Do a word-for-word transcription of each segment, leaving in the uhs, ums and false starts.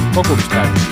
kogumispäevik.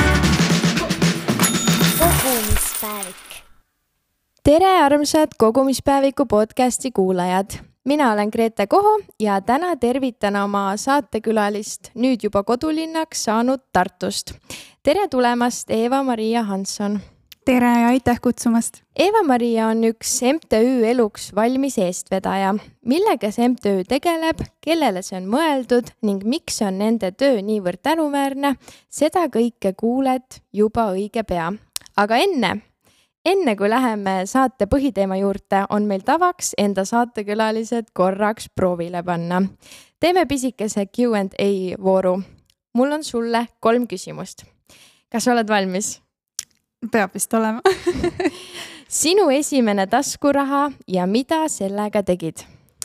kogumispäevik. Tere armsad kogumispäeviku podcasti kuulajad. Mina olen Grete Koho ja täna tervitan oma saatekülalist nüüd juba kodulinnaks saanud Tartust. Tere tulemast, Eva-Maria Hansson. Tere ja aitäh kutsumast. Eva-Maria on üks M T Ü Eluks valmis eestvedaja. Millega see M T Ü tegeleb, kellele see on mõeldud ning miks on nende töö niivõrd tänuväärne, seda kõike kuuled juba õige pea. Aga enne, enne kui läheme saate põhiteema juurde, on meil tavaks enda saatekülalised korraks proovile panna. Teeme pisikese Q and A vooru. Mul on sulle kolm küsimust. Kas oled valmis? Peab vist olema. Sinu esimene taskuraha ja mida sellega tegid?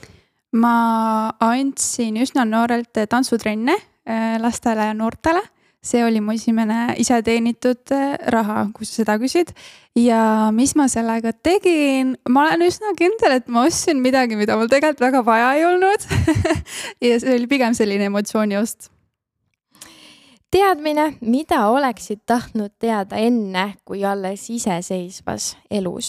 Ma andsin üsna noorelt tantsutrenne lastele ja noortele. See oli mu esimene ise teenitud raha, kui sa seda küsid. Ja mis ma sellega tegin? Ma olen üsna kindel, et ma ostsin midagi, mida mul tegelikult väga vaja ei olnud. Ja see oli pigem selline emotsiooniost. Teadmine, mida oleksid tahtnud teada enne, kui alles iseseisvas elus?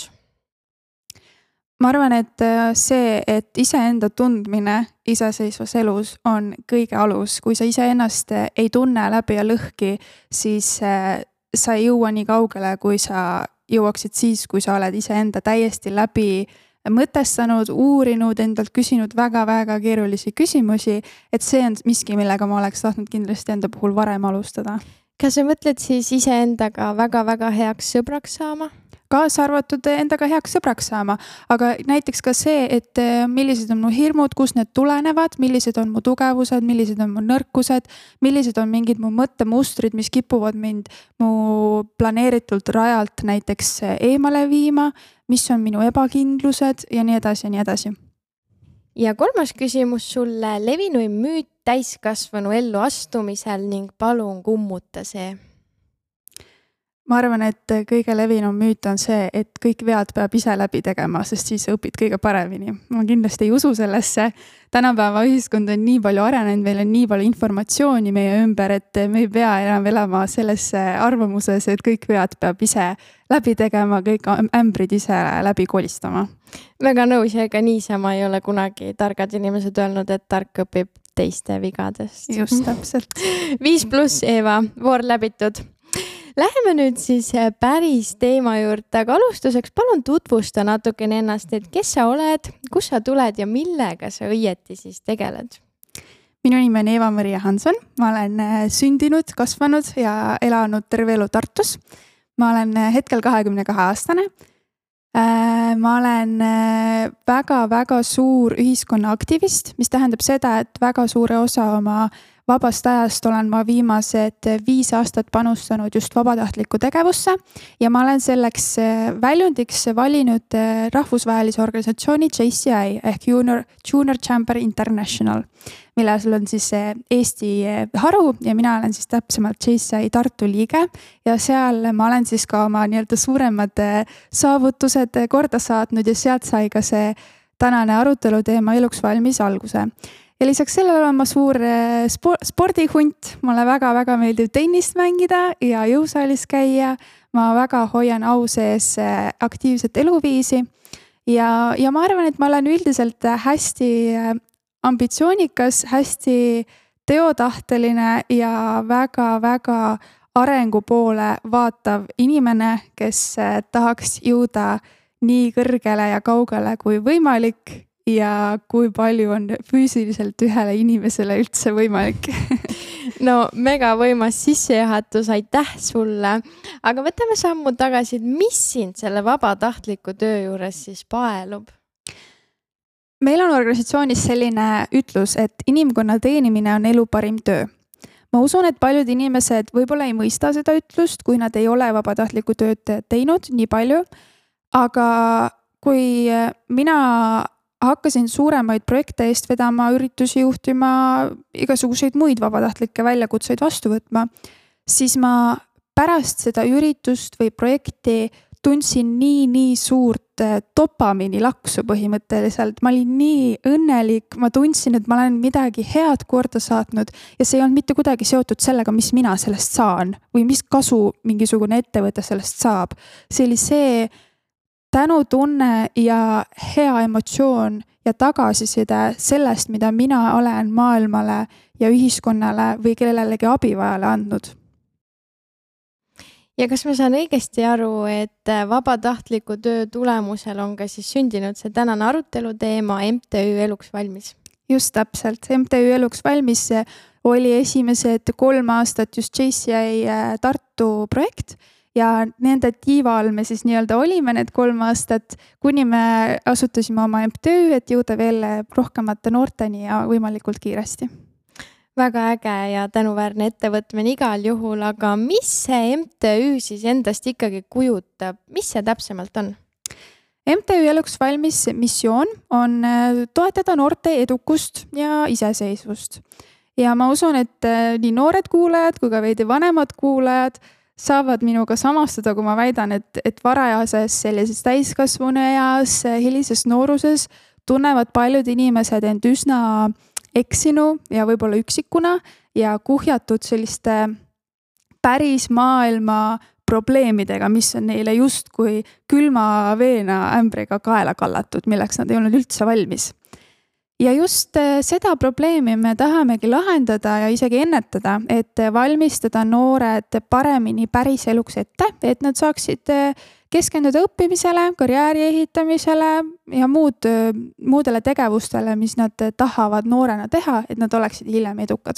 Ma arvan, et see, et iseenda tundmine iseseisvas elus on kõige alus. Kui sa iseennast ei tunne läbi ja lõhki, siis sa ei jõua nii kaugele, kui sa jõuaksid siis, kui sa oled iseenda täiesti läbi mõtestanud, uurinud, endalt küsinud väga-väga keerulisi küsimusi, et see on miski, millega ma oleks tahtnud kindlasti enda puhul varem alustada. Kas sa mõtled siis iseendaga väga-väga heaks sõbraks saama? Kaasa arvatud endaga heaks sõbraks saama, aga näiteks ka see, et millised on mu hirmud, kus need tulenevad, millised on mu tugevused, millised on mu nõrkused, millised on mingid mu mõttemustrid, mis kipuvad mind mu planeeritult rajalt näiteks eemale viima, mis on minu ebakindlused ja nii edasi ja nii edasi. Ja kolmas küsimus sulle, levinuim müüt täiskasvanu ellu astumisel ning palun kummuta see. Ma arvan, et kõige levinum müüt on see, et kõik vead peab ise läbi tegema, sest siis õpid kõige paremini. Ma kindlasti ei usu sellesse. Tänapäeva ühiskond on nii palju arenenud, meil on nii palju informatsiooni meie ümber, et me ei pea enam elama selles arvamuses, et kõik vead peab ise läbi tegema, kõik ämbrid ise läbi kolistama. Väga nõus, ega niisama ei ole kunagi targad inimesed öelnud, et tark õpib teiste vigadest. Just täpselt. Viis pluss, Eva, voor läbitud. Läheme nüüd siis päris teema juurde, aga alustuseks palun tutvusta natukene ennast, et kes sa oled, kus sa tuled ja millega sa õieti siis tegeled? Minu nimi on Eva-Maria Hansson, ma olen sündinud, kasvanud ja elanud terve elu Tartus. Ma olen hetkel kahekümne kahe aastane. Ma olen väga-väga suur ühiskonna aktivist, mis tähendab seda, et väga suure osa oma vabast ajast olen ma viimased viis aastat panustanud just vabatahtlikku tegevusse ja ma olen selleks väljundiks valinud rahvusvahelise organisatsiooni J C I ehk Junior, Junior Chamber International, milles on siis Eesti haru ja mina olen siis täpsemalt J C I Tartu liige ja seal ma olen siis ka oma nii-öelda suuremad saavutused korda saatnud ja sealt sai ka see tänane arutelu teema eluks valmis alguse. Ja lisaks sellele olen ma suur spordihunt, mulle väga-väga meeldib tennist mängida ja jõusaalis käia. Ma väga hoian au sees aktiivset eluviisi ja, ja ma arvan, et ma olen üldiselt hästi ambitsioonikas, hästi teotahteline ja väga-väga arengu poole vaatav inimene, kes tahaks jõuda nii kõrgele ja kaugele kui võimalik ja kui palju on füüsiliselt ühele inimesele üldse võimalik. No mega võimas sissejuhatus, aitäh sulle. Aga võtame sammu tagasi, mis sind selle vabatahtliku töö juures siis paelub? Meil on organisatsioonis selline ütlus, et inimkonna teenimine on elu parim töö. Ma usun, et paljud inimesed võib-olla ei mõista seda ütlust, kui nad ei ole vabatahtliku tööd teinud nii palju. Aga kui mina hakkasin suuremaid projekte eest vedama, üritusi juhtima, igasuguseid muid vabatahtlikke väljakutseid vastu võtma, siis ma pärast seda üritust või projekti tundsin nii, nii suurt dopamiini laksu põhimõtteliselt. Ma olin nii õnnelik, ma tundsin, et ma olen midagi head korda saatnud ja see ei olnud mitte kuidagi seotud sellega, mis mina sellest saan või mis kasu mingisugune ettevõte sellest saab. See oli see tänutunne ja hea emotsioon ja tagasiside sellest, mida mina olen maailmale ja ühiskonnale või kellelegi abivajale andnud. Ja kas ma saan õigesti aru, et vabatahtliku töö tulemusel on ka siis sündinud see tänane arutelu teema M T Ü Eluks valmis? Just täpselt. M T Ü Eluks valmis oli esimesed kolm aastat just J C I Tartu projekt ja nende tiiva all me siis nii-öelda olime need kolm aastat, kuni me asutasime oma M T Ü, et jõuda veel rohkemate noorteni ja võimalikult kiiresti. Väga äge ja tänuväärne ettevõtmine igal juhul, aga mis see M T Ü siis endast ikkagi kujutab? Mis see täpsemalt on? M T Ü Eluks valmis missioon on toetada noorte edukust ja iseseisvust. Ja ma usun, et nii noored kuulajad kui ka veidi vanemad kuulajad saavad minuga samastada, kui ma väidan, et, et varajases sellises täiskasvanu eas, hilises nooruses tunnevad paljud inimesed end üsna eksinu ja võib-olla üksikuna ja kuhjatud selliste päris maailma probleemidega, mis on neile justkui külma veena ämbriga kaela kallatud, milleks nad ei olnud üldse valmis. Ja just seda probleemi me tahamegi lahendada ja isegi ennetada, et valmistada noored paremini päris eluks ette, et nad saaksid keskenduda õppimisele, karjääri ehitamisele ja muud, muudele tegevustele, mis nad tahavad noorena teha, et nad oleksid hiljem edukad.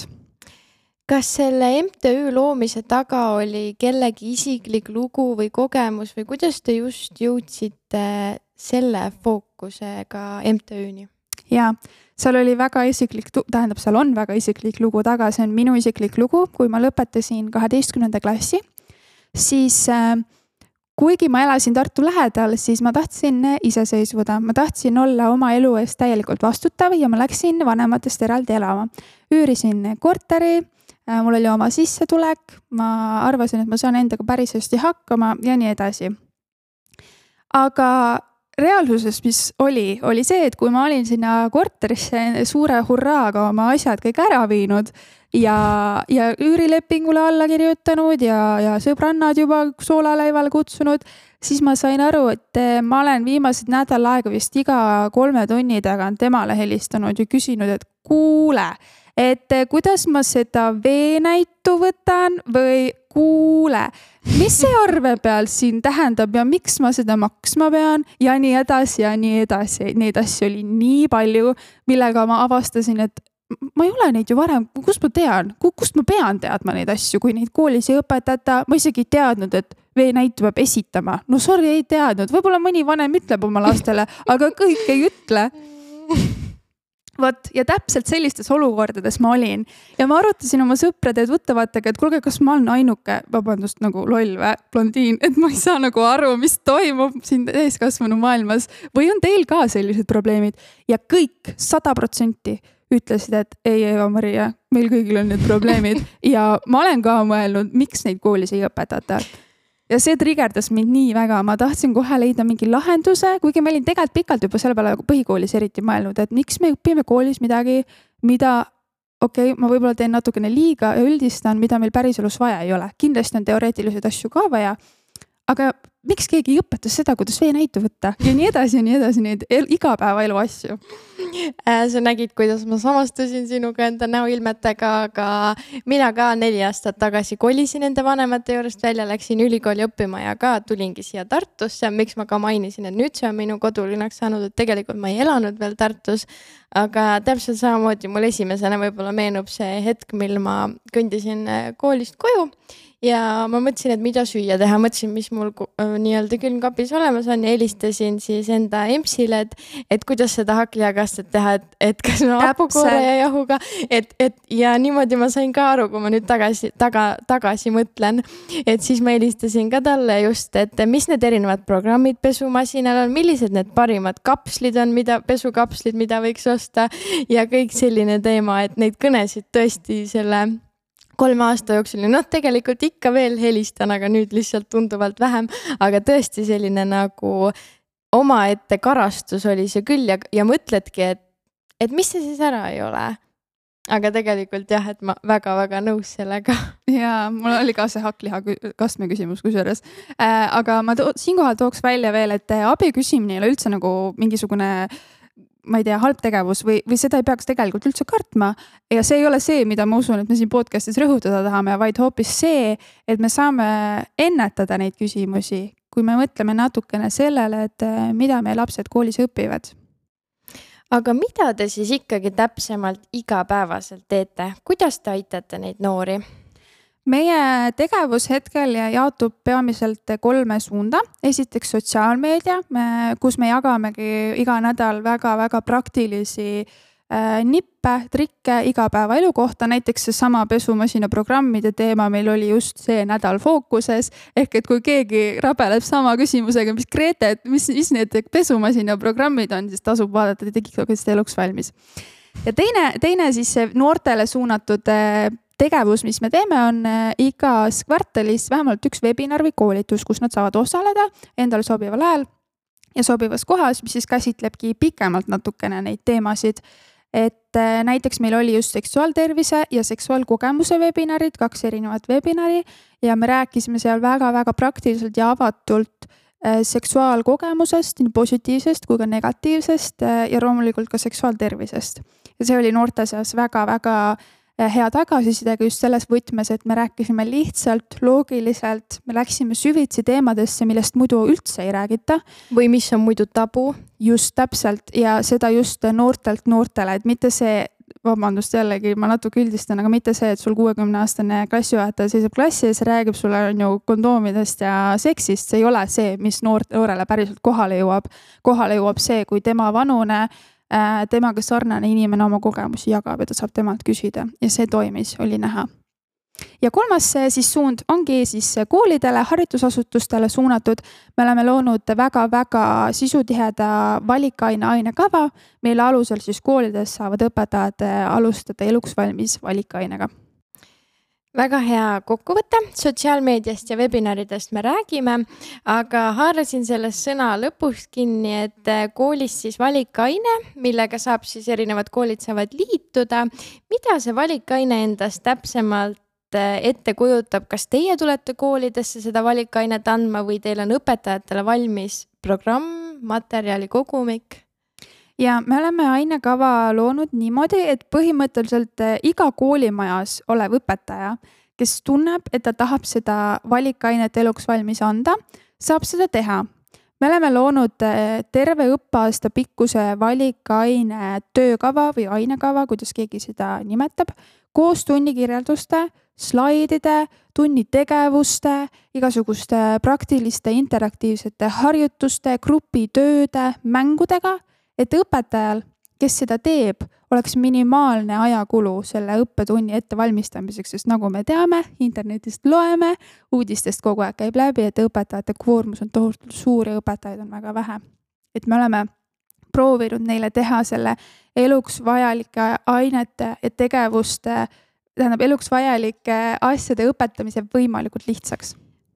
Kas selle M T Ü loomise taga oli kellegi isiklik lugu või kogemus või kuidas te just jõudsite selle fookusega M T Ü-ni? Ja, seal oli väga isiklik, tähendab, seal on väga isiklik lugu taga, see on minu isiklik lugu, kui ma lõpetasin kaheteistkümnenda klassi, siis äh, kuigi ma elasin Tartu lähedal, siis ma tahtsin iseseisvuda, ma tahtsin olla oma elu eest täielikult vastutav ja ma läksin vanematest eraldi elama. Üürisin korteri, äh, mul oli oma sissetulek, ma arvasin, et ma saan endaga päris hästi hakkama ja nii edasi. Aga reaalsuses, mis oli, oli see, et kui ma olin sinna korterisse suure hurraaga oma asjad kõik ära viinud ja, ja üürilepingule alla kirjutanud ja, ja sõbrannad juba soolaleivale kutsunud, siis ma sain aru, et ma olen viimased nädal aega vist iga kolme tunni tagant temale helistanud ja küsinud, et kuule, et kuidas ma seda veenäitu võtan või kuule, mis see arve peal siin tähendab ja miks ma seda maksma pean ja nii edasi ja nii edasi. Neid asju oli nii palju, millega ma avastasin, et ma ei ole neid ju varem, kust ma tean, kust ma pean teadma neid asju, kui neid koolis ei õpetata. Ma isegi ei teadnud, et veenäitu peab esitama. No sorry, ei teadnud. Võib-olla mõni vanem ütleb oma lastele, aga kõik ei ütle. Vot, ja täpselt sellistes olukordades ma olin ja ma arutasin oma sõprade ja tuttavatega, et kuulge, kas ma olen ainuke, vabandust, nagu loll või blondiin, et ma ei saa nagu aru, mis toimub siin täiskasvanu maailmas või on teil ka sellised probleemid ja kõik sada protsenti ütlesid, et ei, Eva-Maria, meil kõigil on need probleemid ja ma olen ka mõelnud, miks neid koolis ei õpetata. Ja see trigerdas mind nii väga, ma tahtsin kohe leida mingi lahenduse, kuigi ma olin tegelikult pikalt juba selle peale põhikoolis eriti mõelnud, et miks me õpime koolis midagi, mida, okei, okay, ma võib-olla teen natukene liiga ja üldistan, mida meil päriselus vaja ei ole. Kindlasti on teoreetilised asju ka vaja, aga miks keegi ei õpetas seda, kuidas veenäitu võtta ja nii edasi ja nii edasi neid igapäevaelu asju. Sa nägid, kuidas ma samastusin sinuga enda näoilmetega, aga mina ka neli aastat tagasi kolisin enda vanemate juurest välja, läksin ülikooli õppima ja ka tulingi siia Tartusse. Miks ma ka mainisin, et nüüd see on minu kodulinnaks saanud, et tegelikult ma ei elanud veel Tartus, aga täpselt samamoodi mul esimesena võib-olla meenub see hetk, mil ma kõndisin koolist koju ja ma mõtlesin, et mida süüa teha, mõtlesin, mis mul nii-öelda külmkapis olemas on ja helistasin siis enda emsile, et, et kuidas seda hakkliakastet teha, et, et kas ma hapukoore ja jahuga, et, et ja niimoodi ma sain ka aru, kui ma nüüd tagasi, taga, tagasi mõtlen, et siis ma helistasin ka talle just, et mis need erinevad programmid pesumasinal on, millised need parimad kapslid on, mida, pesukapslid, mida võiks osta ja kõik selline teema, et neid kõnesid tõesti selle kolme aasta jooksul ja noh, tegelikult ikka veel helistan, aga nüüd lihtsalt tunduvalt vähem, aga tõesti selline nagu omaette karastus oli see küll ja, ja mõtledki, et, et mis see siis ära ei ole. Aga tegelikult jah, et ma väga-väga nõus sellega. Ja mul oli ka see hakkliha kastme küsimus kusjuures. Äh, aga ma to siinkohal tooks välja veel, et abi küsimine ei ole üldse nagu mingisugune, ma ei tea, halb tegevus või, või seda ei peaks tegelikult üldse kartma. Ja see ei ole see, mida ma usun, et me siin podcastis rõhutada tahame, vaid hoopis see, et me saame ennetada neid küsimusi, kui me mõtleme natukene sellele, et mida meie lapsed koolis õpivad. Aga mida te siis ikkagi täpsemalt igapäevaselt teete? Kuidas te aitate neid noori? Meie tegevus hetkel jaotub peamiselt kolme suunda. Esiteks sotsiaalmeedia, kus me jagamegi iga nädal väga-väga praktilisi äh, nippe, trikke igapäeva elu kohta. Näiteks see sama pesumasina programmide teema meil oli just see nädal fookuses. Ehk et kui keegi rabeleb sama küsimusega, mis Grete, et mis, mis need pesumasina programmid on, siis tasub vaadata TikTokist eluks valmis. Ja teine, teine siis noortele suunatud tegevus, mis me teeme, on igas kvartalis vähemalt üks webinar või koolitus, kus nad saavad osaleda endale sobival ajal ja sobivas kohas, mis siis käsitlebki pikemalt natukene neid teemasid. Et näiteks meil oli just seksuaaltervise ja seksuaalkogemuse webinarid, kaks erinevat webinari ja me rääkisime seal väga-väga praktiliselt ja avatult seksuaalkogemusest, nii positiivsest kui ka negatiivsest ja loomulikult ka seksuaaltervisest. Ja see oli noorte seas väga-väga hea tagasisidega just selles võtmes, et me rääkisime lihtsalt, loogiliselt, me läksime süvitsi teemadesse, millest muidu üldse ei räägita. Või mis on muidu tabu. Just täpselt ja seda just noortelt noortele, et mitte see, vabandust jällegi, ma natuke üldistan, aga mitte see, et sul kuuekümne aastane klassijuhataja seisab klassi ja see räägib sulle on ju kondoomidest ja seksist, see ei ole see, mis noort, noorele päriselt kohale jõuab. Kohale jõuab see, kui tema vanune temaga sarnane inimene oma kogemusi jagab ja ta saab temalt küsida ja see toimis, oli näha. Ja kolmas siis suund ongi siis koolidele, haridusasutustele suunatud. Me oleme loonud väga-väga sisutiheda valikaine ainekava, mille alusel siis koolides saavad õpetajad alustada eluks valmis valikainega. Väga hea kokkuvõte, sotsiaalmeediast ja webinaridest me räägime, aga haarasin sellest sõna lõpuks kinni, et koolis siis valikaine, millega saab siis erinevad koolid saavad liituda. Mida see valikaine endast täpsemalt ette kujutab? Kas teie tulete koolidesse seda valikainet andma või teil on õpetajatele valmis programm, materjali kogumik? Ja me oleme ainekava loonud niimoodi, et põhimõtteliselt iga koolimajas olev õpetaja, kes tunneb, et ta tahab seda valikainet eluks valmis anda, saab seda teha. Me oleme loonud terve õppeaasta pikkuse valikaine töökava või ainekava, kuidas keegi seda nimetab, koos tunnikirjelduste, slaidide, tunnitegevuste, igasuguste praktiliste interaktiivsete harjutuste, grupitööde, mängudega, et õpetajal, kes seda teeb, oleks minimaalne ajakulu selle õppetunni ettevalmistamiseks, sest nagu me teame, internetist loeme, uudistest kogu aeg käib läbi, et õpetajate koormus on tohutult suur ja õpetajaid on väga vähe. Et me oleme proovinud neile teha selle eluks vajalike ainete ja tegevuste, tähendab eluks vajalike asjade õpetamise võimalikult lihtsaks.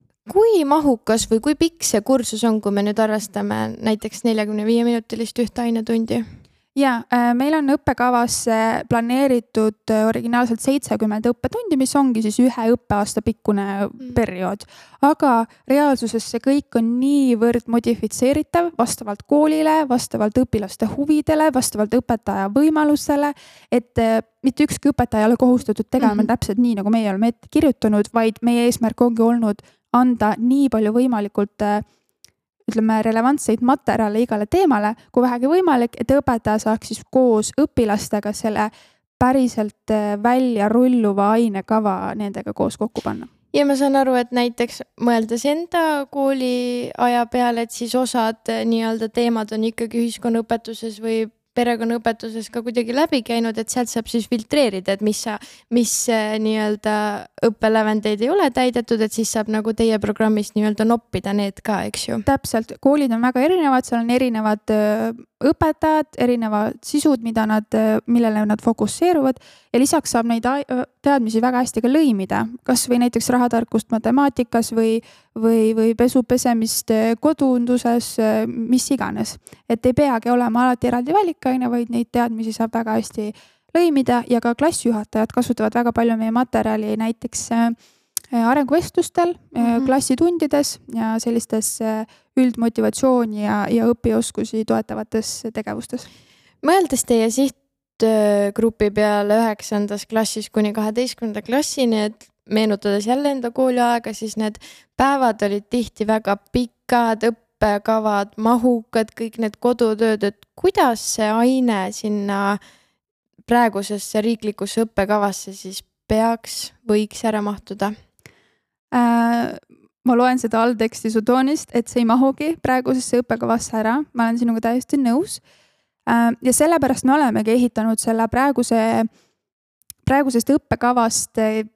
Kui mahukas või kui pikk see kursus on, kui me nüüd arvestame näiteks neljakümne viie minutilist ühte ainetundi? Ja, meil on õppekavas planeeritud originaalselt seitsekümmend õppetundi, mis ongi siis ühe õppeaasta pikkune periood. Aga reaalsuses see kõik on niivõrd modifitseeritav vastavalt koolile, vastavalt õpilaste huvidele, vastavalt õpetaja võimalusele, et mitte ükski õpetaja ei ole kohustatud tegema mm-hmm. täpselt nii, nagu meie oleme ette kirjutanud, vaid meie eesmärk ongi olnud anda nii palju võimalikult ütleme, relevantseid materjale igale teemale, kui vähegi võimalik, et õpetaja saaks siis koos õpilastega selle päriselt välja rulluva ainekava nendega koos kokku panna. Ja ma saan aru, et näiteks mõeldes enda kooli aja peale, et siis osad nii-öelda teemad on ikkagi ühiskonnaõpetuses või perekonnaõpetuses ka kuidagi läbi käinud, et sealt saab siis filtreerida, et mis, sa, mis nii-öelda õppelävendeid ei ole täidetud, et siis saab nagu teie programmist nii-öelda noppida need ka, eks ju? Täpselt, koolid on väga erinevad, seal on erinevad õpetajad, erinevad sisud, mida nad, millele nad fokusseeruvad ja lisaks saab neid teadmisi väga hästi ka lõimida, kas või näiteks rahatarkust matemaatikas või, või, või pesu pesemist kodunduses, mis iganes. Et ei peagi olema alati eraldi valikaine, vaid neid teadmisi saab väga hästi lõimida ja ka klassijuhatajad kasutavad väga palju meie materjali näiteks arenguvestlustel, mm-hmm. klassitundides ja sellistes üldmotivatsiooni ja, ja õpioskusi toetavates tegevustes. Mõeldes teie sihtgrupi peale üheksandas klassis kuni kaheteistkümnenda klassini, et meenutades jälle enda kooliaega, siis need päevad olid tihti väga pikad, õppekavad, mahukad, kõik need kodutööd, et kuidas see aine sinna praegusesse riiklikusse õppekavasse siis peaks, võiks ära mahtuda? Äh, ma loen seda allteksti su toonist, et see ei mahugi praegusesse õppekavasse ära. Ma olen sinuga täiesti nõus. Äh, ja sellepärast me olemegi ehitanud selle praeguse, praegusest õppekavast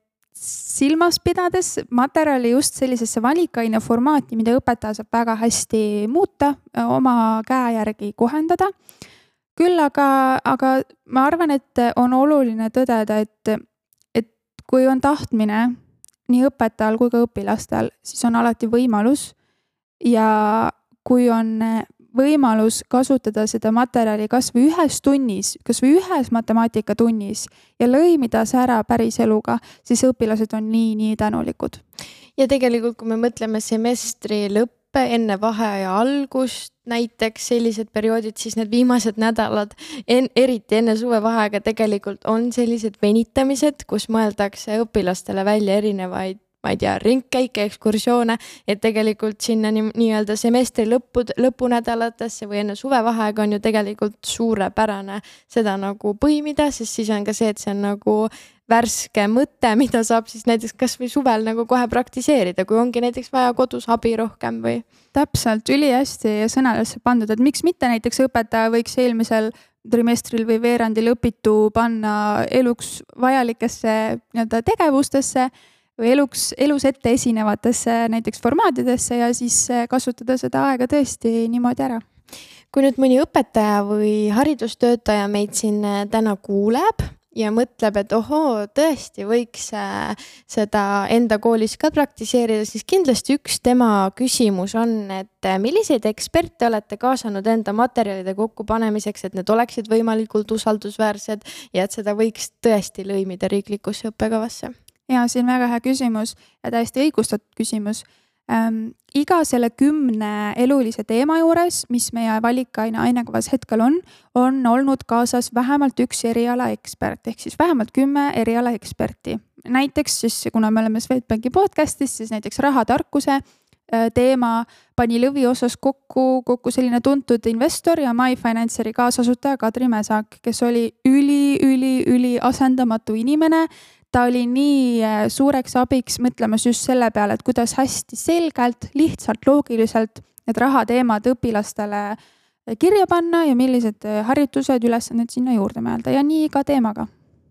silmas pidades materjali just sellisesse valikaine formaati, mida õpetaja saab väga hästi muuta, oma käe järgi kohendada. Küll aga, aga ma arvan, et on oluline tõdeda, et, et kui on tahtmine nii õpetajal kui ka õpilastel, siis on alati võimalus ja kui on võimalus kasutada seda materjali kas või ühes tunnis, kas või ühes matemaatikatunnis ja lõimida see ära päris eluga, siis õpilased on nii, nii tänulikud. Ja tegelikult, kui me mõtleme semestri lõppe enne vaheaja algust, näiteks sellised perioodid, siis need viimased nädalad, en, eriti enne suvevaheaega tegelikult on sellised venitamised, kus mõeldakse õpilastele välja erinevaid, ma ei tea, ringkäike, ekskursioone, et tegelikult sinna nii, nii-öelda semestri lõppu, lõpunädalatesse või enne suvevaheaega on ju tegelikult suurepärane seda nagu põimida, sest siis on ka see, et see on nagu värske mõte, mida saab siis näiteks kas või suvel nagu kohe praktiseerida, kui ongi näiteks vaja kodus abi rohkem või? Täpselt, üli hästi sõnadesse pandud, et miks mitte näiteks õpetaja võiks eelmisel trimestril või veerandil õpitu panna eluks vajalikesse nii-öelda tegevustesse või eluks, elus ette esinevatesse näiteks formaatidesse ja siis kasutada seda aega tõesti niimoodi ära. Kui nüüd mõni õpetaja või haridustöötaja meid siin täna kuuleb ja mõtleb, et ohoo, tõesti võiks seda enda koolis ka praktiseerida, siis kindlasti üks tema küsimus on, et milliseid eksperte olete kaasanud enda materjalide kokkupanemiseks, et need oleksid võimalikult usaldusväärsed ja et seda võiks tõesti lõimida riiklikusse õppekavasse? Ja, see on väga hea küsimus ja täiesti õigustatud küsimus. Ähm, iga selle kümne elulise teema juures, mis meie valikaine ainekavas hetkel on, on olnud kaasas vähemalt üks eriala ekspert, ehk siis vähemalt kümme eriala eksperti. Näiteks siis, kuna me oleme Swedbanki podcastis, siis näiteks rahatarkuse teema pani lõvi osas kokku, kokku selline tuntud investor ja MyFinanceri kaasasutaja Kadri Mäsak, kes oli üli, üli, üli asendamatu inimene. Ta oli nii suureks abiks mõtlemas just selle peale, et kuidas hästi selgelt, lihtsalt, loogiliselt need rahateemad õpilastele kirja panna ja millised harjutused, ülesanded sinna juurde mõelda ja nii iga teemaga.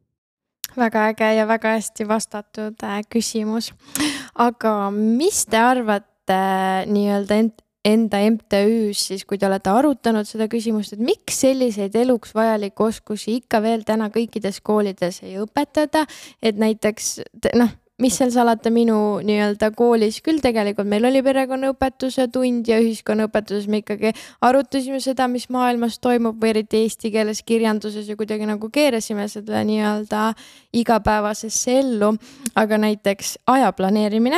Väga äge ja väga hästi vastatud küsimus. Aga mis te arvate nii-öelda ent enda M T Ü-s siis, kui te olete arutanud seda küsimust, et miks selliseid eluks vajalikke oskusi ikka veel täna kõikides koolides ei õpetada, et näiteks, noh, mis seal salata minu nii-öelda koolis küll tegelikult, meil oli perekonnaõpetuse tund ja ühiskonnaõpetuses me ikkagi arutasime seda, mis maailmas toimub või eriti eesti keeles kirjanduses ja kuidagi nagu keerasime seda nii-öelda igapäevasesse ellu, aga näiteks aja planeerimine.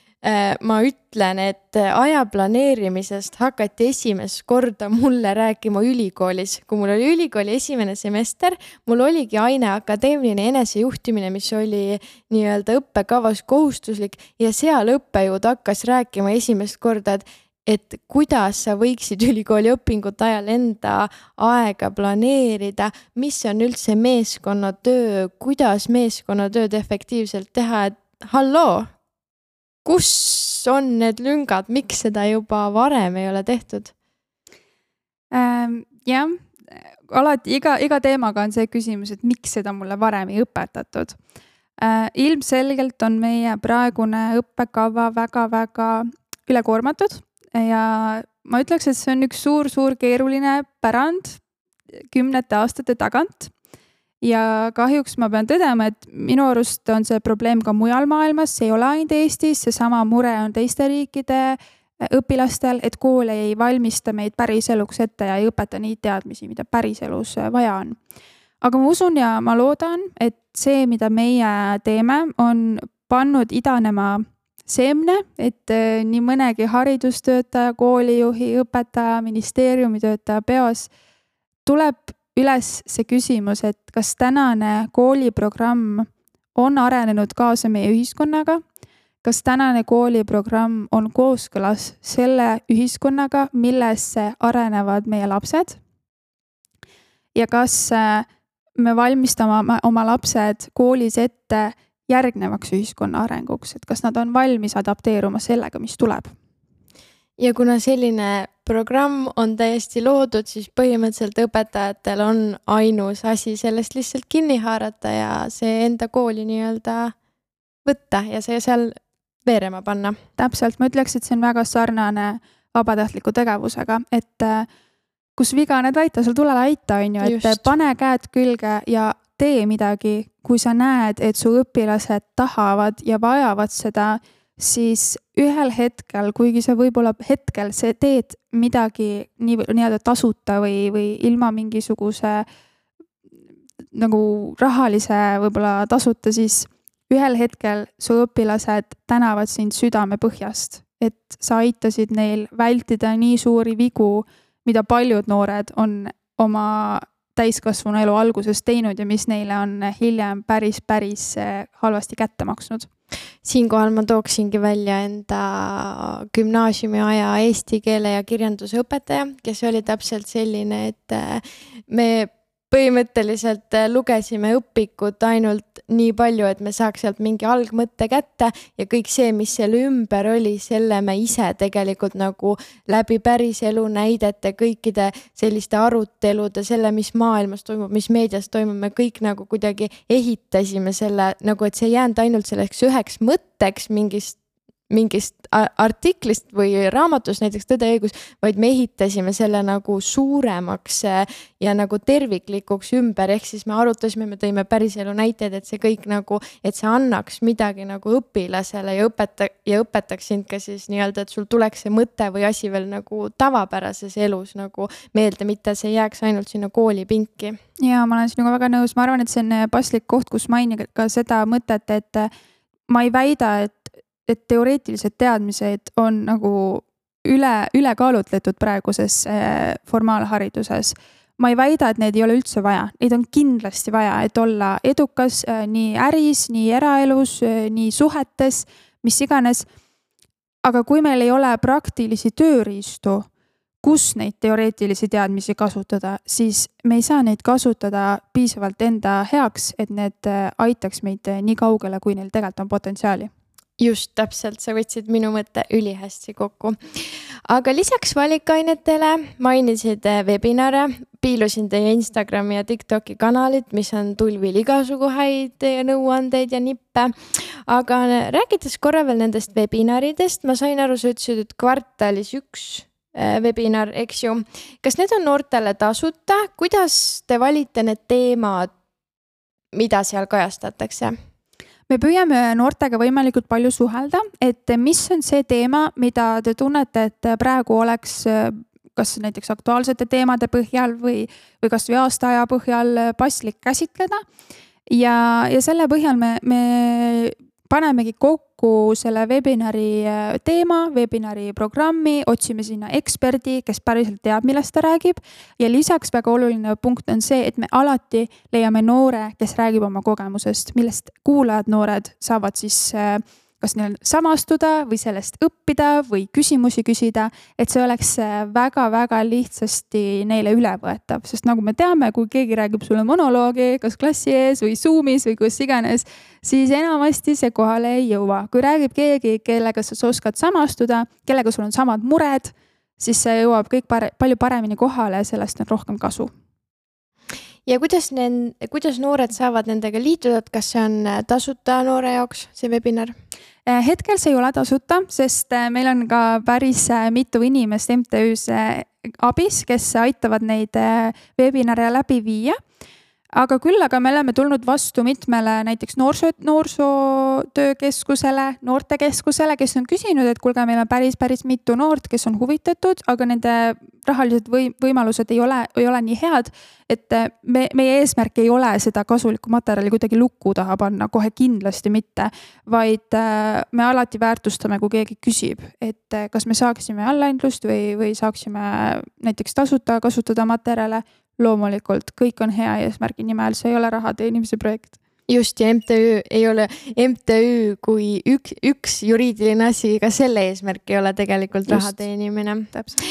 Ma ütlen, et aja planeerimisest hakati esimest korda mulle rääkima ülikoolis. Kui mul oli ülikooli esimene semester, mul oligi aine akadeemiline enesejuhtimine, mis oli nii-öelda õppekavas kohustuslik ja seal õppejõud hakkas rääkima esimest korda, et et kuidas sa võiksid ülikooli õpingute ajal enda aega planeerida, mis on üldse meeskonnatöö, kuidas meeskonnatööd efektiivselt teha, et halloo, kus on need lüngad, miks seda juba varem ei ole tehtud? Ähm, jah, alati iga, iga teemaga on see küsimus, et miks seda mulle varem ei õpetatud. Äh, ilmselgelt on meie praegune õppekava väga-väga ülekoormatud ja ma ütleks, et see on üks suur-suur keeruline pärand kümnete aastate tagant. Ja kahjuks ma pean tõdema, et minu arust on see probleem ka mujal maailmas, see ei ole ainult Eestis, see sama mure on teiste riikide õpilastel, et kool ei valmista meid päris eluks ette ja ei õpeta neid teadmisi, mida päris elus vaja on. Aga ma usun ja ma loodan, et see, mida meie teeme, on pannud idanema seemne, et nii mõnegi haridustöötaja, koolijuhi, õpetaja, ministeeriumi töötaja peos tuleb üles see küsimus, et kas tänane kooliprogramm on arenenud kaasa meie ühiskonnaga, kas tänane kooliprogramm on kooskõlas selle ühiskonnaga, millesse arenevad meie lapsed ja kas me valmistame oma lapsed koolis ette järgnevaks ühiskonna arenguks, et kas nad on valmis adapteeruma sellega, mis tuleb. Ja kuna selline programm on täiesti loodud, siis põhimõtteliselt õpetajatel on ainus asi sellest lihtsalt kinni haarata ja see enda kooli nii-öelda võtta ja see seal veerema panna. Täpselt, ma ütleks, et see on väga sarnane vabatahtliku tegevusega, et kus viga need aita, sul tule aita, on ju, et Just. pane käed külge ja tee midagi, kui sa näed, et su õpilased tahavad ja vajavad seda, siis ühel hetkel, kuigi sa võib-olla hetkel see teed midagi nii, nii-öelda tasuta või, või ilma mingisuguse nagu rahalise võib-olla tasuta, siis ühel hetkel su õpilased tänavad sind südame põhjast, et sa aitasid neil vältida nii suuri vigu, mida paljud noored on oma täiskasvunu elu alguses teinud ja mis neile on hiljem päris, päris halvasti kätte maksnud. Siinkohal ma tooksingi välja enda gümnaasiumi aja eesti keele ja kirjanduse õpetaja, kes oli täpselt selline, et me põhimõtteliselt lugesime õpikut ainult nii palju, et me saaks sealt mingi algmõtte kätte ja kõik see, mis selle ümber oli, selle me ise tegelikult nagu läbi päris elu näidete, kõikide selliste arutelude, selle, mis maailmas toimub, mis meedias toimub, me kõik nagu kuidagi ehitasime selle, nagu et see ei jäänud ainult selleks üheks mõtteks mingist mingist artiklist või raamatust, näiteks Tõde ja õigus, vaid me ehitasime selle nagu suuremaks ja nagu terviklikuks ümber, ehk siis me arutasime, me tõime päris elu näiteid, et see kõik nagu, et see annaks midagi nagu õpilasele ja, õpeta, ja õpetaks sind ka siis nii-öelda, et sul tuleks see mõte või asi veel nagu tavapärases elus nagu meelde, mitte see jääks ainult sinna koolipinki. Ja ma olen sinuga väga nõus, ma arvan, et see on paslik koht, kus mainida ka seda mõtet, et ma ei väida, et et teoreetilised teadmised on nagu üle, üle kaalutletud praeguses formaalhariduses. Ma ei väida, et need ei ole üldse vaja. Neid on kindlasti vaja, et olla edukas nii äris, nii eraelus, nii suhetes, mis iganes. Aga kui meil ei ole praktilisi tööriistu, kus neid teoreetilisi teadmisi kasutada, siis me ei saa neid kasutada piisavalt enda heaks, et need aitaks meid nii kaugele, kui neil tegelikult on potentsiaali. Just täpselt, sa võtsid minu mõtte ülihästi kokku. Aga lisaks valikainetele mainisid webinare, piilusin teie Instagrami ja TikToki kanalit, mis on tulvil igasugu häid nõuandeid ja nippe. Aga rääkides korra veel nendest webinaridest, ma sain aru, sa ütlesid, et kvartalis üks webinar, eks ju. Kas need on noortele tasuta? Kuidas te valite need teemad, mida seal kajastatakse? Me püüame noortega võimalikult palju suhelda, et mis on see teema, mida te tunnete, et praegu oleks kas näiteks aktuaalsete teemade põhjal või, või kas või aasta aja põhjal paslik käsitleda. Ja, ja selle põhjal me, me panemegi kokku selle webinari teema, webinari programmi, otsime sinna eksperdi, kes päriselt teab, millest ta räägib. Ja lisaks väga oluline punkt on see, et me alati leiame noore, kes räägib oma kogemusest, millest kuulajad noored saavad siis kas neil samastuda või sellest õppida või küsimusi küsida, et see oleks väga-väga lihtsasti neile ülevõetav. Sest nagu me teame, kui keegi räägib sulle monoloogi, kas klassi ees või Zoomis või kus iganes, siis enamasti see kohale ei jõua. Kui räägib keegi, kellega sa oskad samastuda, kellega sul on samad mured, siis see jõuab kõik pare, palju paremini kohale ja sellest on rohkem kasu. Ja kuidas, need, kuidas noored saavad nendega liituda, kas see on tasuta noore jaoks, see webinar? hetkel see ei ole tasuta, sest meil on ka päris mitu inimest M T Ü's abis, kes aitavad neid webinare läbi viia. Aga küll, aga me oleme tulnud vastu mitmele näiteks noorsoo, noorsootöökeskusele, noortekeskusele, kes on küsinud, et kuulge, meil on päris, päris mitu noort, kes on huvitatud, aga nende rahalised või, võimalused ei ole, ei ole nii head, et me, meie eesmärk ei ole seda kasulikku materjali kuidagi lukku taha panna, kohe kindlasti mitte, vaid me alati väärtustame, kui keegi küsib, et kas me saaksime allaindlust või, või saaksime näiteks tasuta kasutada materjale. Loomulikult, kõik on hea eesmärgi nimel, see ei ole raha teenimise projekt. Just ja M T Ü ei ole M T Ü kui üks, üks juriidiline asi, ka selle eesmärk ei ole tegelikult raha teenimine. Täpselt.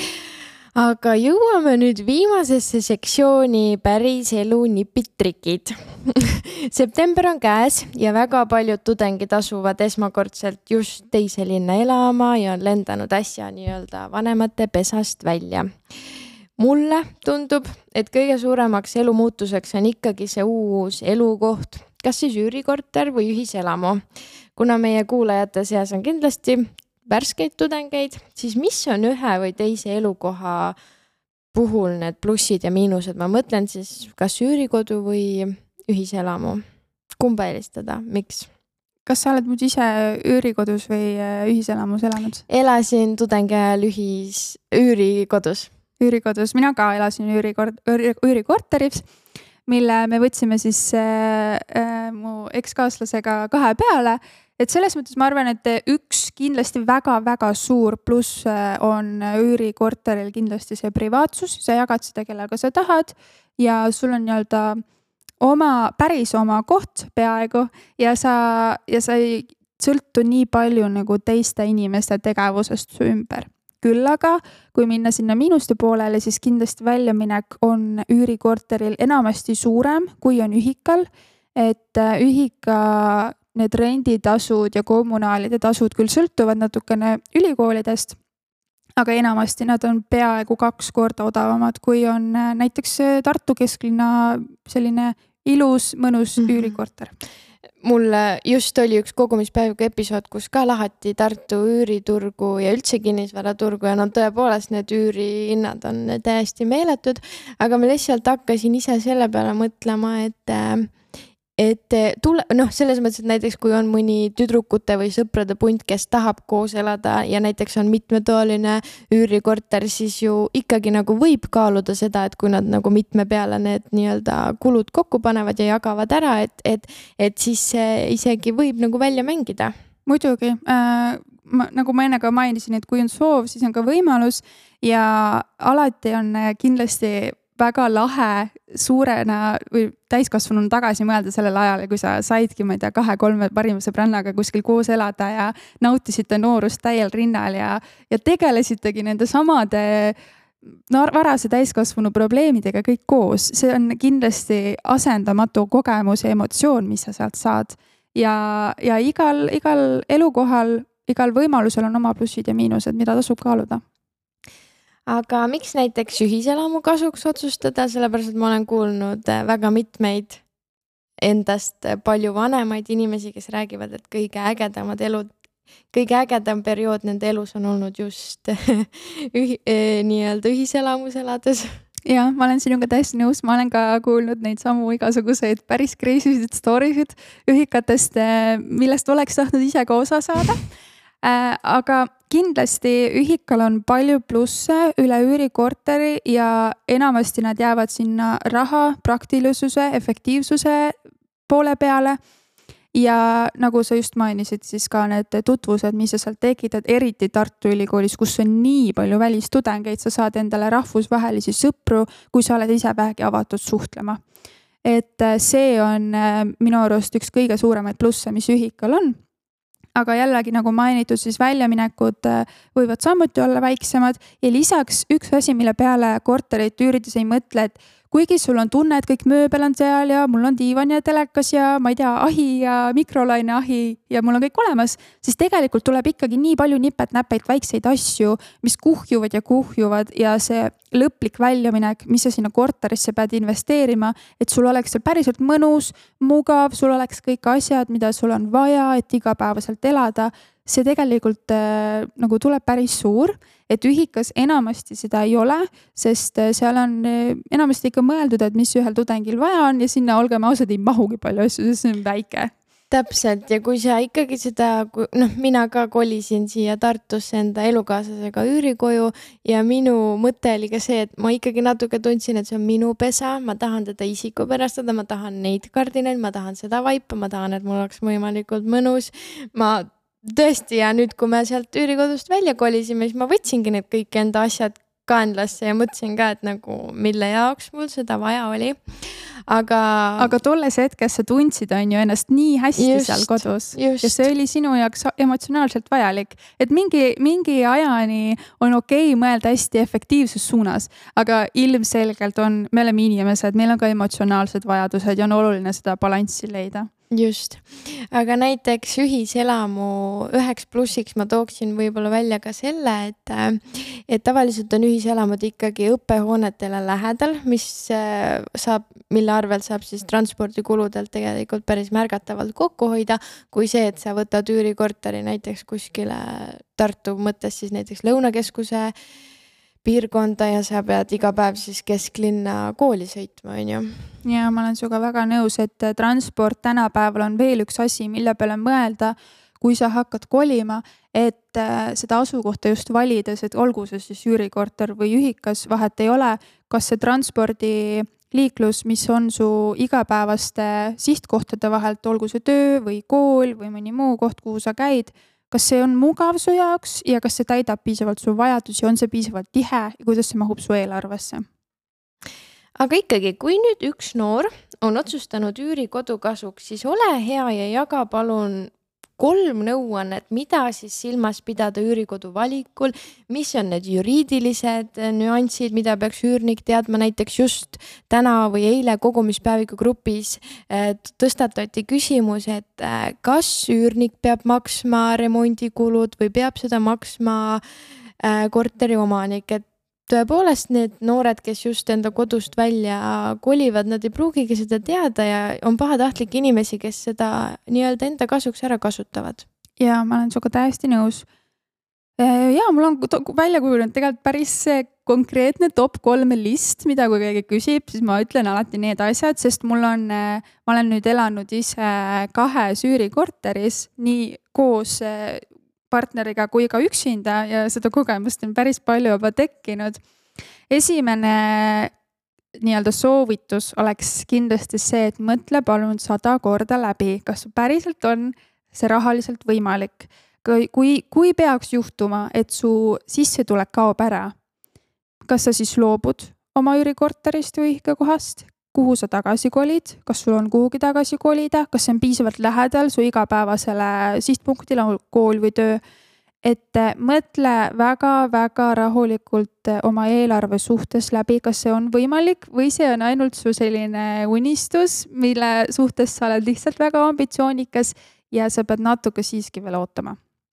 Aga jõuame nüüd viimasesse sektsiooni päris elu nipid-trikid. September on käes ja väga paljud tudengid asuvad esmakordselt just teise linna elama ja on lendanud äsja nii-öelda vanemate pesast välja. Mulle tundub, et kõige suuremaks elumuutuseks on ikkagi see uus elukoht, kas siis üürikorter või ühiselamu. Kuna meie kuulajate seas on kindlasti värskeid tudengeid, siis mis on ühe või teise elukoha puhul need plussid ja miinused? Ma mõtlen siis kas üürikodu või ühiselamu. Kumba eelistada? Miks? Kas sa oled muid ise üürikodus või ühiselamus elanud? Elasin tudengi ajal ühis üürikodus. Üürikodus, mina ka elasin üürikord, üürikorteris, mille me võtsime siis äh, äh, mu ekskaaslasega kahe peale. Et selles mõttes ma arvan, et üks kindlasti väga-väga suur pluss on üürikorteril kindlasti see privaatsus. Sa jagad seda, kellega sa tahad ja sul on nii-öelda oma, päris oma koht peaaegu ja sa, ja sa ei sõltu nii palju nagu teiste inimeste tegevusest su ümber. Küll aga, kui minna sinna miinuste poolele, siis kindlasti väljaminek on üürikorteril enamasti suurem, kui on ühikal, et ühika need renditasud ja kommunaalide tasud küll sõltuvad natukene ülikoolidest, aga enamasti nad on peaaegu kaks korda odavamad, kui on näiteks Tartu kesklinna selline ilus, mõnus mm-hmm. üürikorter. Mul just oli üks kogumispäevaga episood, kus ka lahati Tartu üüriturgu ja üldse kinnisvaraturgu ja no tõepoolest need üürihinnad on täiesti meeletud, aga ma lihtsalt hakkasin ise selle peale mõtlema, et et tule, noh, selles mõttes, et näiteks kui on mõni tüdrukute või sõprade punt, kes tahab koos elada ja näiteks on mitmetoaline üürikorter, siis ju ikkagi nagu võib kaaluda seda, et kui nad nagu mitme peale need nii-öelda kulud kokku panevad ja jagavad ära, et, et, et siis see isegi võib nagu välja mängida. Muidugi, äh, ma, nagu ma enne ka mainisin, et kui on soov, siis on ka võimalus ja alati on kindlasti väga lahe suurena või täiskasvanuna tagasi mõelda sellel ajal, kui sa saidki, ma ei tea, kahe-kolme parima sõbrannaga kuskil koos elada ja nautisite noorust täiel rinnal ja, ja tegelesitegi nende samade no, varase täiskasvanu probleemidega kõik koos. See on kindlasti asendamatu kogemus ja emotsioon, mis sa sealt saad. Ja, ja igal, igal elukohal, igal võimalusel on oma plussid ja miinused, mida tasub kaaluda. Aga miks näiteks ühiselamu kasuks otsustada, sellepärast, et ma olen kuulnud väga mitmeid endast palju vanemaid inimesi, kes räägivad, et kõige ägedamad elud, kõige ägedam periood nende elus on olnud just ühi, nii-öelda ühiselamus elades. Ja, ma olen sinuga täiesti nõus, ma olen ka kuulnud neid samu igasuguseid päris crazy'sid story'sid ühikatest, millest oleks tahtnud ise ka osa saada. Äh, aga kindlasti ühikal on palju plusse üle üürikorteri ja enamasti nad jäävad sinna raha, praktilisuse, efektiivsuse poole peale. Ja nagu sa just mainisid, siis ka need tutvused, mis sa sealt tekitad, eriti Tartu Ülikoolis, kus on nii palju välistudengeid, sa saad endale rahvusvahelisi sõpru, kui sa oled ise vähegi avatud suhtlema. Et see on minu arust üks kõige suuremaid plusse, mis ühikal on. Aga jällegi nagu mainitud, siis väljaminekud võivad samuti olla väiksemad ja lisaks üks asi, mille peale korterit üürides ei mõtle, et kuigi sul on tunne, et kõik mööbel on seal ja mul on diivan ja telekas ja ma ei tea, ahi ja mikrolaine ahi ja mul on kõik olemas, siis tegelikult tuleb ikkagi nii palju nipet-näpet väikseid asju, mis kuhjuvad ja kuhjuvad ja see lõplik väljaminek, mis sa sinna korterisse pead investeerima, et sul oleks seal päriselt mõnus, mugav, sul oleks kõik asjad, mida sul on vaja, et igapäevaselt elada. See tegelikult äh, nagu tuleb päris suur, et ühikas enamasti seda ei ole, sest seal on äh, enamasti ikka mõeldud, et mis ühel tudengil vaja on ja sinna olgem ausad ei mahugi palju asju, sest see on väike. Täpselt ja kui sa ikkagi seda, noh, mina ka kolisin siia Tartusse enda elukaaslasega üürikoju ja minu mõte oli ka see, et ma ikkagi natuke tundsin, et see on minu pesa, ma tahan teda isikupärastada, ma tahan neid kardinaid, ma tahan seda vaipa, ma tahan, et mul oleks võimalikult mõnus, ma tõesti ja nüüd, kui me sealt üürikodust välja kolisime, siis ma võtsingi need kõik enda asjad kaenlasse ja mõtlesin ka, et nagu mille jaoks mul seda vaja oli. Aga aga tolles hetkes sa tundsid on ju ennast nii hästi just, seal kodus just. Ja see oli sinu jaoks emotsionaalselt vajalik, et mingi, mingi ajani on okei mõelda hästi efektiivses suunas, aga ilmselgelt on, me oleme inimesed, meil on ka emotsionaalsed vajadused ja on oluline seda balanssi leida. Just, aga näiteks ühiselamu üheks plussiks ma tooksin võib-olla välja ka selle, et, et tavaliselt on ühiselamud ikkagi õppehoonetele lähedal, mis saab, mille arvel saab siis transpordikuludelt tegelikult päris märgatavalt kokku hoida, kui see, et sa võtad üürikorteri näiteks kuskile Tartu mõttes siis näiteks Lõunakeskuse piirkonda ja sa pead iga päev siis kesklinna kooli sõitma, on ju. Ja ma olen suga väga nõus, et transport tänapäeval on veel üks asi, mille peale mõelda, kui sa hakkad kolima, et seda asukohta just valides, et olgu see siis üürikorter või ühikas, vahet ei ole, kas see transpordiliiklus, mis on su igapäevaste sihtkohtade vahelt, olgu see töö või kool või mõni muu koht, kuhu sa käid, kas see on mugav su jaoks ja kas see täidab piisavalt su vajadusi, on see piisavalt tihe ja kuidas see mahub su eelarvesse? Aga ikkagi, kui nüüd üks noor on otsustanud üürikodu kasuks, siis ole hea ja jaga palun kolm nõuannet, mida siis silmas pidada üürikodu valikul, mis on need juriidilised nüansid, mida peaks üürnik teadma, näiteks just täna või eile kogumispäeviku grupis tõstatati küsimus, et kas üürnik peab maksma remondikulud või peab seda maksma korteri omanik, et tõepoolest need noored, kes just enda kodust välja kolivad, nad ei pruugigi seda teada ja on pahatahtlik inimesi, kes seda nii-öelda enda kasuks ära kasutavad. Ja ma olen suga täiesti nõus. Ja mul on välja kujunenud tegelikult päris konkreetne top kolme list, mida kui keegi küsib, siis ma ütlen alati need asjad, sest mul on, ma olen nüüd elanud ise kahes üürikorteris, nii koos partneriga kui ka üksinda ja seda kogemust on päris palju juba tekkinud. Esimene nii-öelda soovitus oleks kindlasti see, et mõtle palun sada korda läbi, kas päriselt on see rahaliselt võimalik. Kui, kui peaks juhtuma, et su sissetulek kaob ära, kas sa siis loobud oma üürikorterist või kohast? Kuhu sa tagasi kolid, kas sul on kuhugi tagasi kolida, kas see on piisavalt lähedal su igapäevasele sihtpunktile, kool või töö, et mõtle väga-väga rahulikult oma eelarve suhtes läbi, kas see on võimalik või see on ainult su selline unistus, mille suhtes sa oled lihtsalt väga ambitsioonikas ja sa pead natuke siiski veel ootama.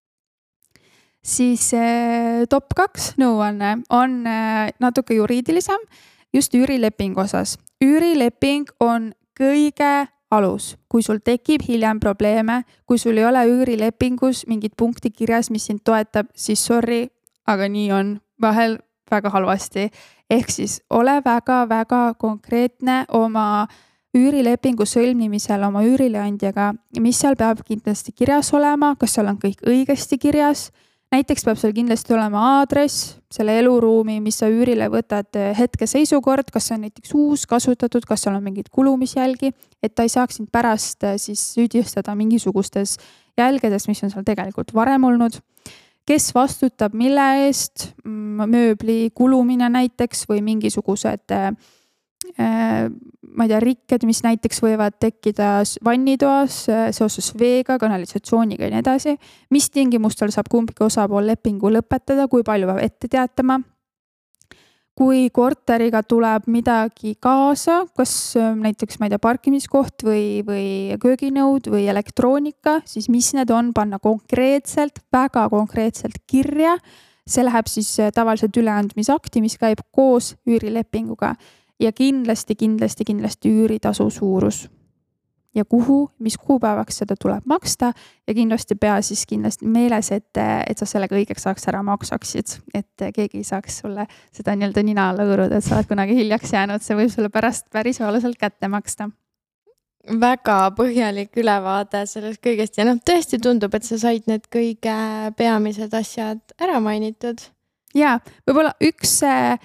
Siis top kaks nõuanne on natuke juriidilisem, just üürilepingu osas. Üürileping on kõige alus, kui sul tekib hiljem probleeme, kui sul ei ole üürilepingus mingit punkti kirjas, mis sind toetab, siis sorry, aga nii on vahel väga halvasti. Ehk siis ole väga-väga konkreetne oma üürilepingu sõlmimisel oma üürileandjaga, mis seal peab kindlasti kirjas olema, kas seal on kõik õigesti kirjas. Näiteks peab seal kindlasti olema aadress, selle eluruumi, mis sa üürile võtad hetke seisukord, kas see on näiteks uus kasutatud, kas seal on mingid kulumisjälgi, et ta ei saaks sind pärast siis süüdistada mingisugustes jälgedes, mis on seal tegelikult varem olnud. Kes vastutab mille eest, mööbli kulumine näiteks või mingisugused ma ei tea, rikked, mis näiteks võivad tekkida vannitoas seoses veega, kanalisatsiooniga ja nii edasi. Mis tingimustel saab kumbki osapool lepingu lõpetada, kui palju peab ette teatama. kui korteriga tuleb midagi kaasa, kas näiteks, ma ei tea, parkimiskoht või, või kööginõud või elektroonika, siis mis need on, panna konkreetselt, väga konkreetselt kirja. See läheb siis tavaliselt üleandmisakti, mis käib koos üürilepinguga ja kindlasti, kindlasti, kindlasti üüritasu suurus. Ja kuhu, mis kuupäevaks seda tuleb maksta ja kindlasti pea siis kindlasti meeles, et, et sa sellega õigeks saaks ära maksaksid, et keegi ei saaks sulle seda nii-öelda nina alla hõõruda, et sa oled kunagi hiljaks jäänud, see võib sulle pärast päris valusalt kätte maksta. Väga põhjalik ülevaade sellest kõigest ja noh, tõesti tundub, et sa said need kõige peamised asjad ära mainitud. Ja, võib-olla üks äh,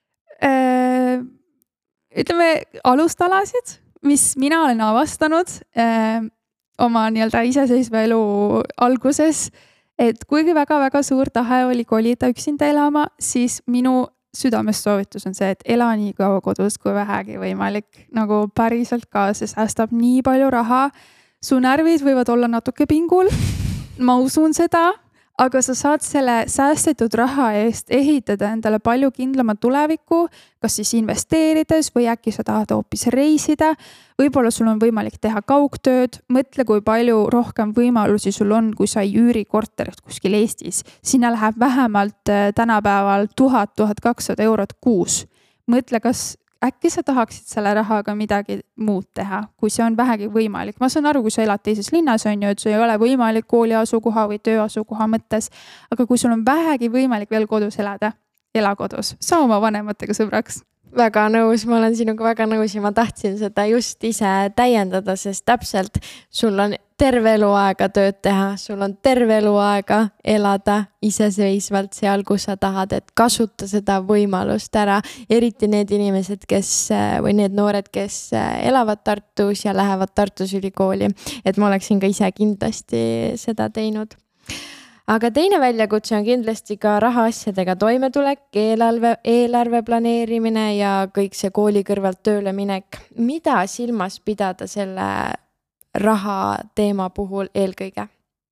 ütleme alustalasid, mis mina olen avastanud äh, oma nii-öelda iseseisva elu alguses, et kuigi väga-väga suur tahe oli kolida üksinda elama, siis minu südamest soovitus on see, et ela nii kaua kodus kui vähegi võimalik. Nagu päriselt ka, see säästab nii palju raha. Su närvid võivad olla natuke pingul. Ma usun seda. Aga sa saad selle säästetud raha eest ehitada endale palju kindlama tuleviku, kas siis investeerides või äkki sa tahad hoopis reisida. Võib-olla sul on võimalik teha kaugtööd. Mõtle, kui palju rohkem võimalusi sul on, kui sa ei üüri korterit kuskil Eestis. Sinna läheb vähemalt tänapäeval tuhat, tuhat kakssada eurot kuus. Mõtle, kas äkki sa tahaksid selle rahaga midagi muud teha, kui see on vähegi võimalik. Ma saan aru, kui sa elad teises linnas, on ju, et see ei ole võimalik kooli asukoha või töö asukoha mõttes. Aga kui sul on vähegi võimalik veel kodus elada, ela kodus, saa oma vanematega sõbraks. Väga nõus, ma olen sinuga väga nõus ja ma tahtsin seda just ise täiendada, sest täpselt sul on terve eluaega tööd teha, sul on terve eluaega elada iseseisvalt seal, kus sa tahad, et kasuta seda võimalust ära. Eriti need inimesed, kes või need noored, kes elavad Tartus ja lähevad Tartus ülikooli, et ma oleksin ka ise kindlasti seda teinud. Aga teine väljakutse on kindlasti ka rahaasjadega toimetulek, eelarve, eelarve planeerimine ja kõik see kooli kõrvalt tööle minek. Mida silmas pidada selle raha teema puhul eelkõige?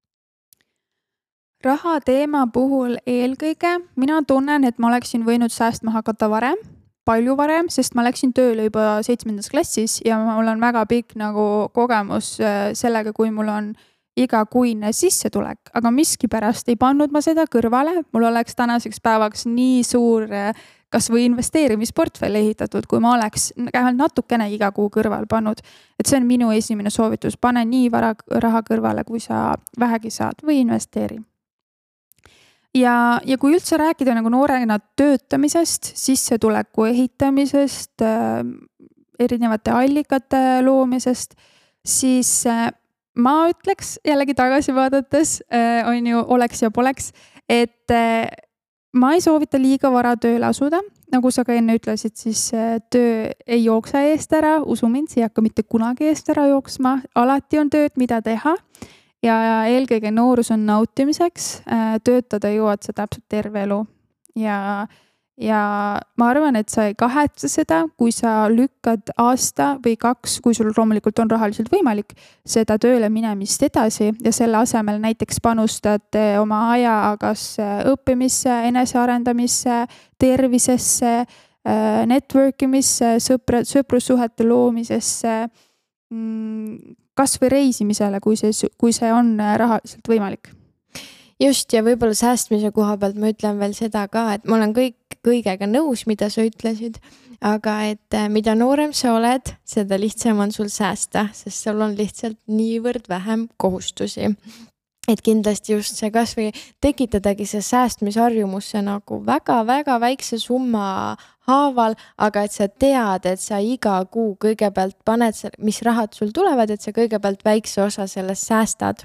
Raha teema puhul eelkõige mina tunnen, et ma oleksin võinud säästma hakata varem, palju varem, sest ma läksin tööle juba seitsmendas klassis ja mul on väga pikk nagu kogemus sellega, kui mul on igakuine sissetulek, aga miski pärast ei pannud ma seda kõrvale. Mul oleks tänaseks päevaks nii suur kas või investeerimisportfell ehitatud, kui ma oleks natukene iga kuu kõrval pannud. Et see on minu esimene soovitus. Pane nii vara raha kõrvale, kui sa vähegi saad või investeeri. Ja, ja kui üldse rääkida nagu noorena töötamisest, sissetuleku ehitamisest, erinevate allikate loomisest, siis ma ütleks jällegi tagasi vaadates, on ju oleks ja poleks, et ma ei soovita liiga vara tööle asuda. Nagu sa ka enne ütlesid, siis töö ei jooksa eest ära, usu mind, see ei hakka mitte kunagi eest ära jooksma. Alati on tööd, mida teha ja eelkõige noorus on nautimiseks. Töötada jõuad sa täpselt terve elu ja Ja ma arvan, et sa ei kahetse seda, kui sa lükkad aasta või kaks, kui sul loomulikult on rahaliselt võimalik, seda tööle minemist edasi ja selle asemel näiteks panustad oma aja kas õppimisse, enesearendamisse, tervisesse, network imisse, sõpra, sõprussuhete loomisesse, kas või reisimisele, kui see, kui see on rahaliselt võimalik. Just ja võib-olla säästmise koha pealt ma ütlen veel seda ka, et ma olen kõik kõigega nõus, mida sa ütlesid, aga et mida noorem sa oled, seda lihtsam on sul säästa, sest sul on lihtsalt niivõrd vähem kohustusi. Et kindlasti just see kas või tekitadagi see säästmisharjumusse nagu väga-väga väikse summa haaval, aga et sa tead, et sa iga kuu kõigepealt paned, mis rahad sul tulevad, et sa kõigepealt väikse osa sellest säästad.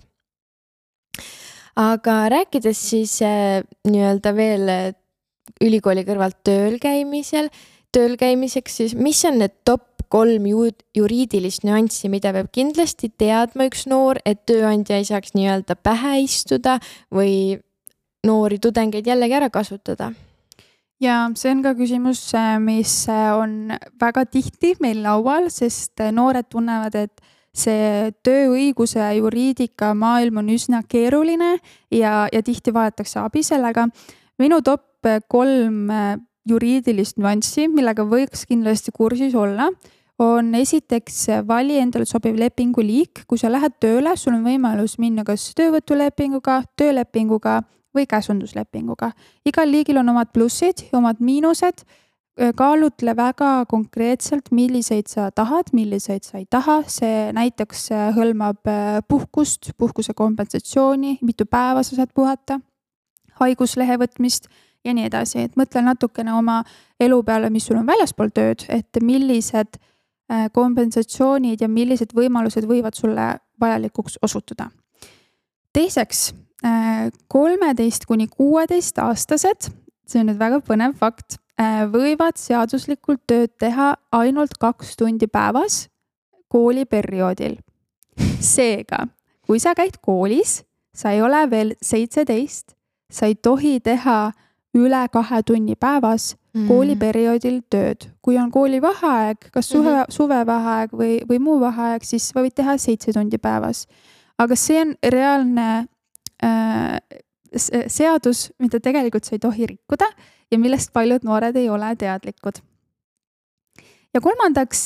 Aga rääkides siis nii-öelda veel ülikooli kõrvalt tööl käimisel, tööl käimiseks, siis mis on need top kolm juriidilist nüanssi, mida peab kindlasti teadma üks noor, et tööandja ei saaks nii-öelda pähe istuda või noori tudengeid jällegi ära kasutada? Ja see on ka küsimus, mis on väga tihti meil laual, sest noored tunnevad, et see tööõiguse ja juriidika maailm on üsna keeruline ja, ja tihti vajatakse abi sellega. Minu top kolm juriidilist nüanssi, millega võiks kindlasti kursis olla, on esiteks vali endale sobiv lepinguliik. Kui sa lähed tööle, sul on võimalus minna kas töövõtulepinguga, töölepinguga või käsunduslepinguga. Igal liigil on omad plussid ja omad miinused. Kaalutle väga konkreetselt, milliseid sa tahad, milliseid sa ei taha. See näiteks hõlmab puhkust, puhkuse kompensatsiooni, mitu päeva sa saad puhata, haiguslehe võtmist ja nii edasi. Et mõtle natukene oma elu peale, mis sul on väljaspool tööd, et millised kompensatsioonid ja millised võimalused võivad sulle vajalikuks osutuda. Teiseks, kolmeteist kuni kuueteist aastased, see on nüüd väga põnev fakt, võivad seaduslikult tööd teha ainult kaks tundi päevas kooliperioodil. Seega, kui sa käid koolis, sa ei ole veel seitseteist, sa ei tohi teha üle kahe tunni päevas mm. kooliperioodil tööd. Kui on kooli vaheaeg, kas suve, mm-hmm. suvevaheaeg või, või muu vaheaeg, siis võid teha seitse tundi päevas. Aga see on reaalne äh, seadus, mida tegelikult sa ei tohi rikkuda ja millest paljud noored ei ole teadlikud. Ja kolmandaks,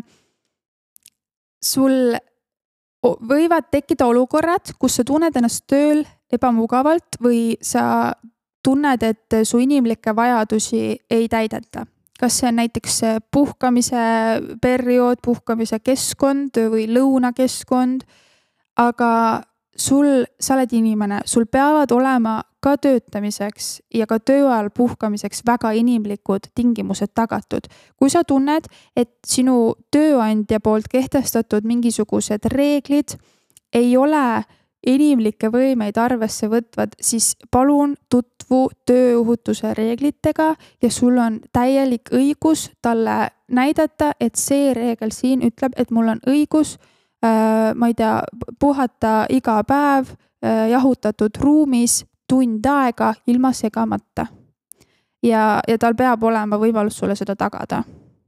sul võivad tekkida olukorrad, kus sa tunned ennast tööl ebamugavalt või sa tunned, et su inimlikke vajadusi ei täideta. Kas see on näiteks puhkamise periood, puhkamise keskkond või lõunakeskkond, aga sul, sa oled inimene, sul peavad olema ka töötamiseks ja ka töö ajal puhkamiseks väga inimlikud tingimused tagatud. Kui sa tunned, et sinu tööandja poolt kehtestatud mingisugused reeglid ei ole inimlikke võimeid arvesse võtvad, siis palun tutvu tööohutuse reeglitega ja sul on täielik õigus talle näidata, et see reegel siin ütleb, et mul on õigus ma ei tea, puhata iga päev jahutatud ruumis tund aega ilma segamata. Ja, ja tal peab olema võimalus sulle seda tagada.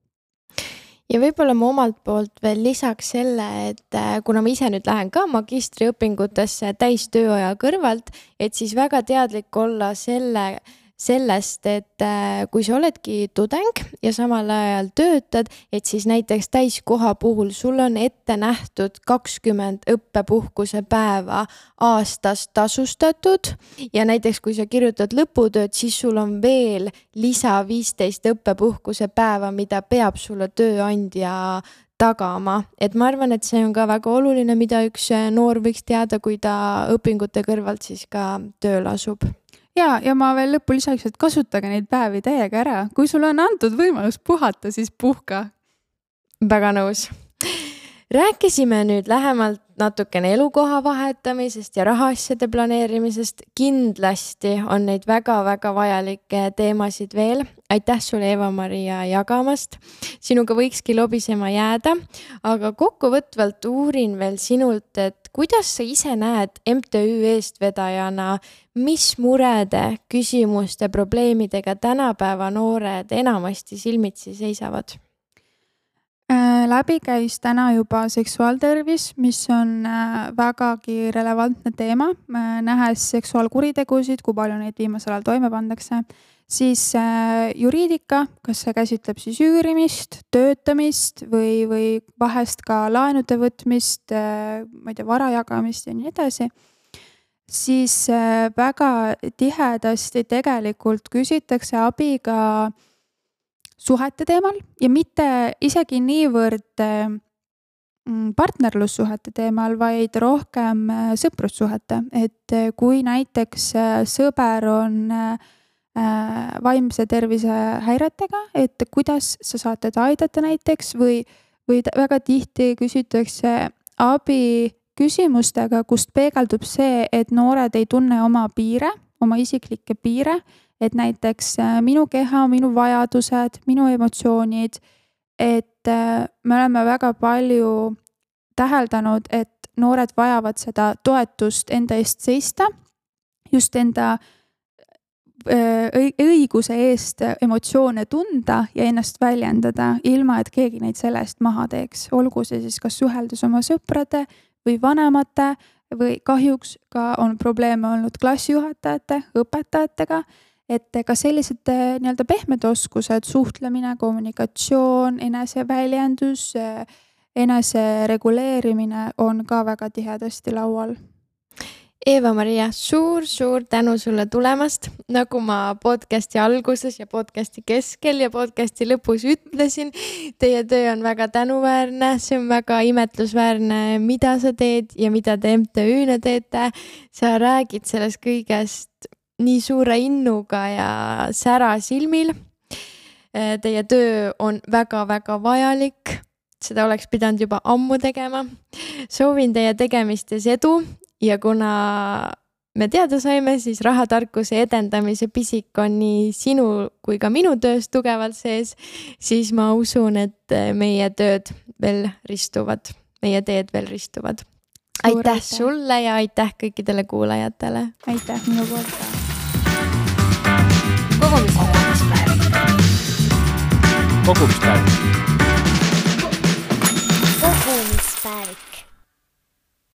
Ja võib-olla ma omalt poolt veel lisaks selle, et kuna ma ise nüüd lähen ka magistriõpingutesse täis tööaja kõrvalt, et siis väga teadlik olla selle sellest, et kui sa oledki tudeng ja samal ajal töötad, et siis näiteks täiskoha puhul sul on ette nähtud kakskümmend õppepuhkuse päeva aastas tasustatud ja näiteks kui sa kirjutad lõputööd, siis sul on veel lisa viisteist õppepuhkuse päeva, mida peab sulle tööandja tagama. Et ma arvan, et see on ka väga oluline, mida üks noor võiks teada, kui ta õpingute kõrvalt siis ka tööl asub. Ja, ja ma veel lõppu lisaks, et kasutage neid päevi täiega ära. Kui sul on antud võimalus puhata, siis puhka. Väga nõus. Rääkisime nüüd lähemalt natukene elukoha vahetamisest ja rahaasjade planeerimisest. Kindlasti on neid väga-väga vajalikke teemasid veel. Aitäh sulle, Eva-Maria, jagamast. Sinuga võikski lobisema jääda, aga kokkuvõtvalt uurin veel sinult, et kuidas sa ise näed M T Ü eestvedajana, mis murede, küsimuste, probleemidega tänapäeva noored enamasti silmitsi seisavad? Läbi käis täna juba seksuaaltervis, mis on vägagi relevantne teema, nähes seksuaalkuritegusid, kui palju neid viimasel ajal toime pandakse. Siis juriidika, kas see käsitleb siis üürimist, töötamist või, või vahest ka laenude võtmist, ma ei tea, vara jagamist ja nii edasi. Siis väga tihedasti tegelikult küsitakse abi ka suhete teemal ja mitte isegi niivõrd partnerlussuhete teemal, vaid rohkem sõprussuhete. Et kui näiteks sõber on vaimse tervise häiretega, et kuidas sa saad teda aidata näiteks või, või väga tihti küsitakse abi küsimustega, kust peegeldub see, et noored ei tunne oma piire, oma isiklikke piire, et näiteks minu keha, minu vajadused, minu emotsioonid, et me oleme väga palju täheldanud, et noored vajavad seda toetust enda eest seista, just enda õiguse eest emotsioone tunda ja ennast väljendada, ilma et keegi neid selle eest maha teeks. Olgu see siis kas suheldes oma sõprade või vanemate või kahjuks ka on probleeme olnud klassijuhatajate, õpetajatega, et ka sellised nii-öelda pehmed oskused, suhtlemine, kommunikatsioon, eneseväljendus, enese reguleerimine on ka väga tihedasti laual. Eva-Maria, suur-suur tänu sulle tulemast. Nagu ma podcasti alguses ja podcasti keskel ja podcasti lõpus ütlesin, teie töö on väga tänuväärne, see on väga imetlusväärne, mida sa teed ja mida te M T Ü-na teete. Sa räägid sellest kõigest nii suure innuga ja sära silmil. Teie töö on väga-väga vajalik. Seda oleks pidanud juba ammu tegema. Soovin teie tegemistes edu. Ja kuna me teada saime, siis rahatarkuse edendamise pisik on nii sinu kui ka minu töös tugevalt sees, siis ma usun, et meie tööd veel ristuvad, meie teed veel ristuvad. Aitäh, aitäh sulle ja aitäh kõikidele kuulajatele. Aitäh minu poolt ka. Kogumispäev. Kogumispäev.